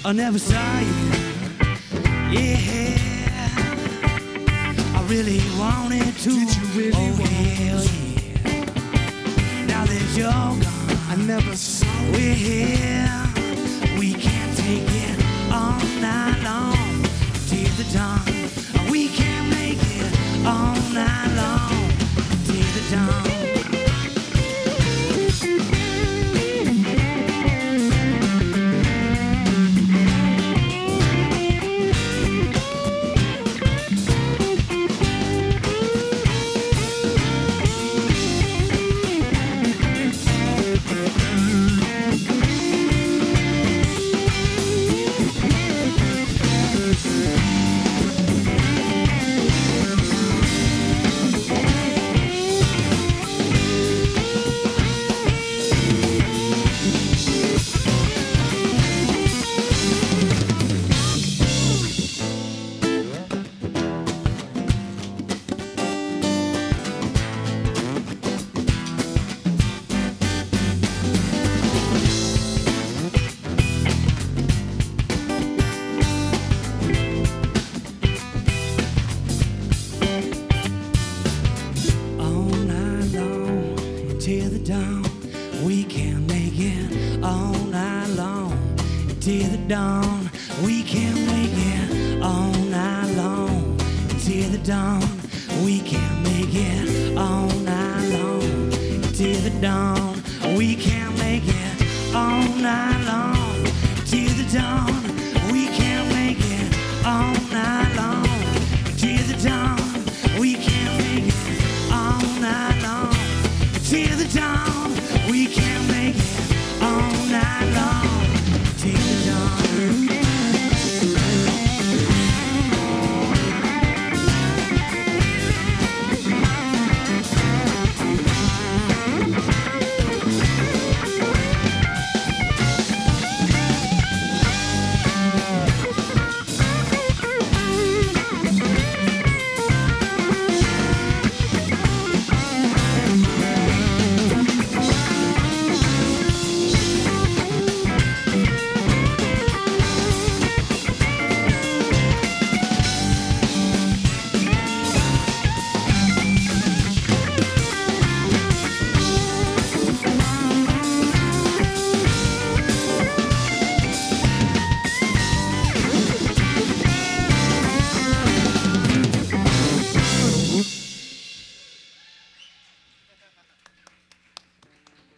I never saw you. Yeah, I really wanted to. Did you really oh, want hell yeah. Now that you're gone, I never saw we're here. We can't take it all night long till the dawn. We can't make it all night long till the dawn. Till the dawn, we can make it all night long. Till the dawn, we can make it all night long. Till the dawn, we can make it all night long. Till the dawn, we can make it all night long. Till the dawn.